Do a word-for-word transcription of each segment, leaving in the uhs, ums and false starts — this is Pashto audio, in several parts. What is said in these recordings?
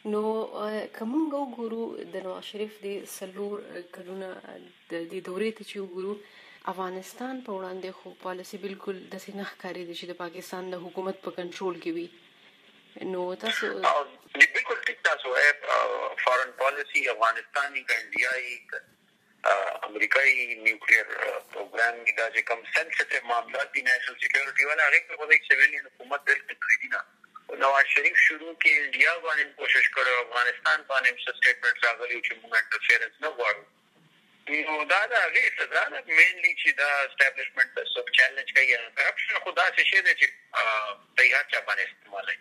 نو کومه وګورو د نواز شریف د سلور کلونه د دې دورې ته چې وګورو افغانستان په وړاندې خو پالیسی بالکل د سینه ښکاري دي چې د پاکستان د حکومت په کنټرول کې وي. نو تاسو بالکل ټیک تاسو فارن پالیسی افغانستاني کا انډیايي امریکایي نیوکلیر پروګرام دا چې کوم سنسټیو معاملات دي نېشنل سکیورټي والا هغه په وخت کې سیویلین حکومت دلته کړی نه. نواز شریف شروع کې انډیا باندې کوشش کړو افغانستان باندې څه سټیټمنټ راغلی چې موږ انټرفیرنس نه غواړو. نو دا دا هغه څه دا مینلی چې دا اسټابلیشمنت د سب چیلنج کوي کرپشن خدا څه شي دی چې تیار چا باندې استعمالوي.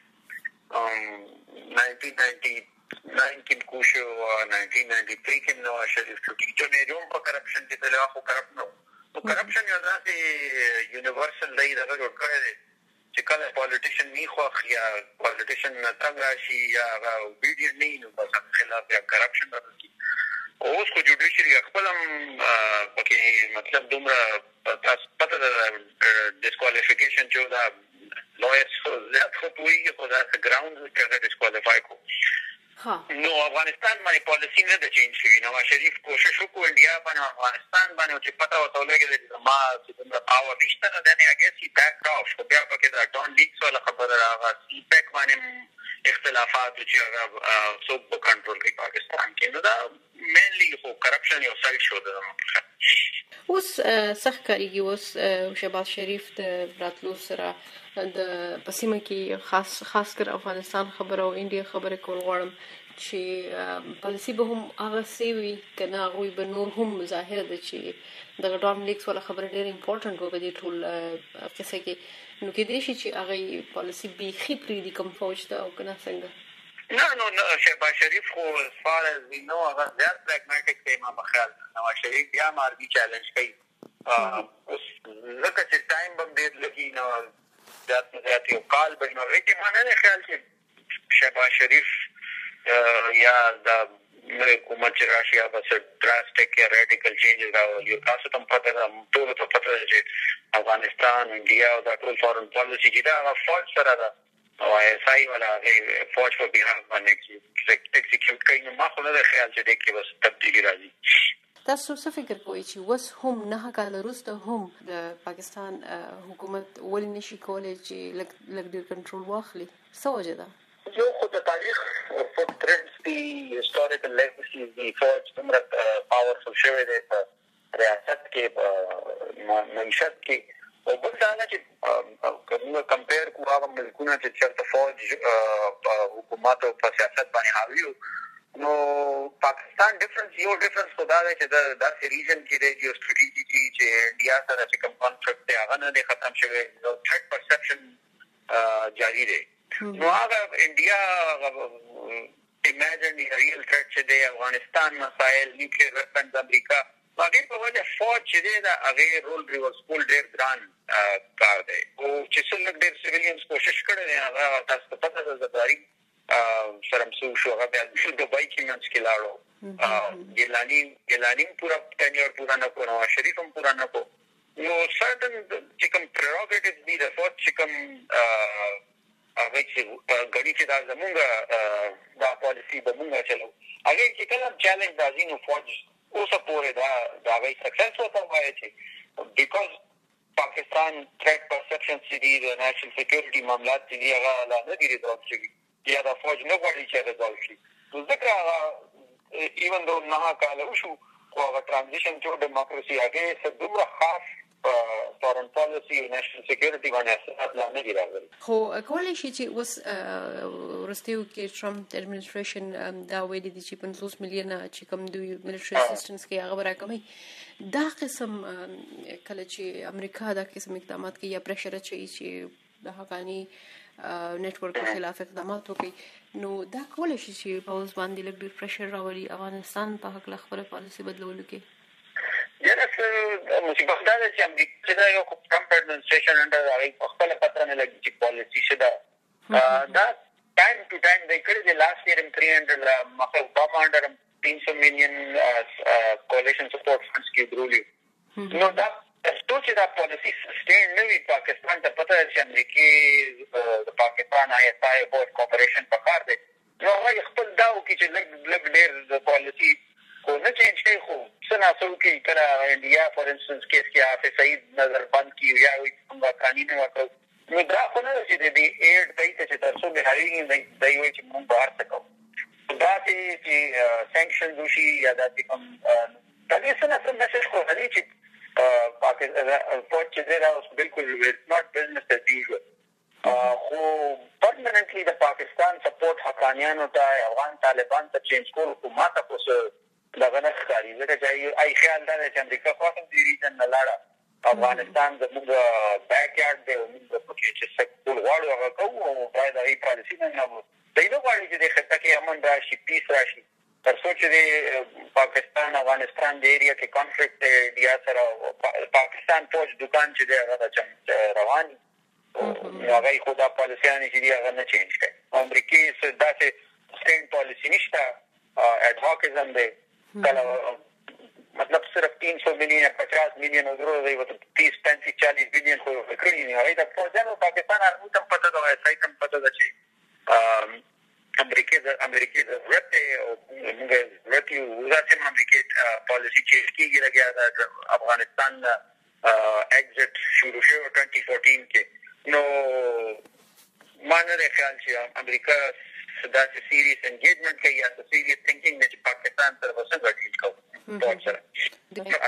ام نائنٹین نائنٹی نائن کې کوشش او نائنٹین نائنٹی تھری کې نواز شریف چې چې جوړ په کرپشن کې تل هغه کرپټ نو نو کرپشن یو ځکه یونیورسل دی دا جوړ کړی دی چې کله پالیټیشن نه خوښ یا پالیټیشن نه تنګ راشي یا اوبیډینټ نه نو بس خلاف یا کرپشن راځي. اوس خو جوډیشري خپل پکې مطلب دومره تاسو پته ده ډیسکوالیفیکیشن چې دا لویرز زیات خو دوی خو دا ګراوند کې ډیسکوالیفای کو. نو افغانستان باندې پالیسی نه د چینج شوی. نواز شریف کوشش وکړ انډیا باندې افغانستان باندې چې پته وته لګي چې ما چې د پاور نشته نه دی هغه سی بیک اف خو بیا پکې دا ډون لیکس ولا خبره راغله سی بیک باندې اختلافات چې هغه څوک په کنټرول کوي پاکستان کې. نو دا مینلی خو کرپشن یو سایډ شو ده. اوس سخت کاریږي اوس شهباز شریف د راتلو سره د پسیمه کې خاص خاص کر افغانستان خبره او انډیا خبره کول غواړم چې پالیسی به هم هغه سی وي کنه غوي به نور هم ظاهر ده چې د ډون لیکس ولا خبره ډېر امپورټنت و په دې ټول قصه کې. نو کې دې شي چې هغه پالیسی به خې پری دي کوم فوج ته او کنه څنګه نه نو شهباز شریف خو as far as we know هغه زیات پراګماټیک دی. ما په خیال نواز شریف بیا مارګي چیلنج کوي. اوس لکه چې ټایم بم ډېر لګي نو زیات زیات یو کال به نو کې ما نه خیال چې شهباز شریف یا د حکومت چې راشي یا بس ډراسټیک یا ریډیکل چینجز راولي. تاسو ته پته ده ټول ته پته ده چې افغانستان انډیا او د ټول فارن پالیسی چې دا فوج سره ده او ایس آی ولا فوج په بهار باندې ایگزیکیوټ کوي. نو ما خو نه خیال چې د کې بس تبدیلی راځي. تاسو څه فکر کوئ چې وس هم نه کال وروسته هم د پاکستان حکومت ولې نشي کولای چې لږ لږ ډیر کنټرول واخلي؟ څه وجه ده؟ یو خو د تاریخ فوټ پرنټس دی هیستوریکل لیګسي دی فوج دومره پاورفل شوی دی په ریاست کې په معیشت کې. او بل دا نه چې کومه کمپیر کوو هغه ملکونه چې چېرته فوج حکومت او په سیاست باندې حاوي نو پاکستان ډیفرنس یو ډیفرنس خو دا دی چې د داسې ریجن کې دی جیو سټریټیجي چې انډیا سره چې کوم کانفلکټ دی هغه نه دی ختم شوی. نو تھرډ پرسپشن جاری دی. نو هغه انډیا امیجن ریل تھرټ چې دی افغانستان مسایل نیوکلیر ویپنز امریکا هغه په وجه فوج چې دی دا هغه رول ریورس کول ډیر ګران کار دی. او چې څنګه ډیر سیویلیانز کوشش کړي دي هغه تاسو ته پته ده زداري سره مسو شو هغه د دبي کې منځ کې لاړو ګیلانی ګیلانی پورا ټینیور پورا نه کو. نواز شریف هم پورا نه کو. نو سرټن چې کوم پریروګیټیوز دي د فوج چې کوم هغه چې غړي چې دا زمونږ دا پالیسی به مونږ چلو هغه چې کله چیلنج راځي نو فوج اوسه پورې دا دا وایي سکسس وته وایي چې بیکاز پاکستان تھرټ پرسپشن چې دی د نېشنل سکیورټي معاملات چې دی هغه لا نه دی ریزالو شوي یا دا فوج نه غواړي چې ریزالو شي. نو ځکه هغه ایون دو نه کاله وشو خو هغه ټرانزیشن ټو ډیموکراسي هغه څه دومره خاص فارن پالیسی نېشنل سکیورټي باندې اثرات نه دی راغلي. خو کولای شي چې اوس ورستیو کې ټرمپ اډمنسټریشن دا ویلي دي چې پنځوس میلیونه چې کوم دوی ملټري اسسټنس کې هغه راکمي. دا قسم کله چې امریکا دا قسم اقدامات کوي یا پریشر اچوي چې د حقانی نتورک خلاف اقدامات وکړي نو دا کولای شي چې په اوس باندې لږ ډیر پریشر راولي افغانستان په حق خپل پالیسی بدلولو کې. یاره مصیبت دا ده چې امریکا چې دا یو ټرمپ اډمنسټریشن انډر هغه خپل پتر نه لګي چې پالیسی شته دا ټایم ټو ټایم د کړي د لاست ایئر تhree hundred مخه اوباما انډر three hundred million کولیشن سپورټ فنډز کې درولي. نو دا څه چې دا پالیسی سسټین نه وي پاکستان ته پته ده چې امریکای د پاکستان آی اس آی بورډ کوپریشن په کار دی. نو هغه خپل کې کله انډیا فور انسټنس کیس کې حافظ سعید نظر بند کی یا څنګه قانوني وکړو نو دا خو نه چې د ایډ دای ته چې تاسو به هاري نه دی وي چې موږ بهر څه کوو دا چې سانکشن دوشي یا د کوم تاسو څنګه څه میسج خو هلي چې پاکستان پوت چې دا اوس بالکل ناٹ بزنس as usual خو پرمننټلی د پاکستان سپورټ حقانیانو ته افغان طالبان ته چینج کول حکومت تاسو دغه نه ښکاري ځکه چې ای خیال دا چې امریکا خو هم د ریجن نه لاړه افغانستان زموږ بیک یارډ دی موږ پکې چې څه کول غواړو هغه کوو او باید هغې پالیسي نه نه دی نه غواړي چې د خطه کې امن راشي پیس راشي تر څو چې د پاکستان افغانستان د ایریا کې کانفلکټ دی انډیا سره پاکستان فوج دکان چې دی هغه د روان نو هغه خو دا پالیسیانې چې دي هغه نه چینج کوي امریکې څه داسې سټینډ پالیسي نشته اډهاکزم دی کله مطلب صرف تین سو ملین یا پچاس ملین ورو دی وته تیس پینتیس چالیس ملین خو کړی نه هغه د فوجانو پاکستان ارمي تم پته دا وایي تم پته دا چې امریکې د امریکې د ضرورت او موږ ضرورت یو ځکه امریکې پالیسي چینج کیږي لګیا د افغانستان ایگزیټ شروع شو twenty fourteen کې نو مانه خیال چې امریکا دا چې سیریس انګیجمنٹ کوي یا سیریس تھنکینګ چې پاکستان سره وسنګ غټی کوي دا سره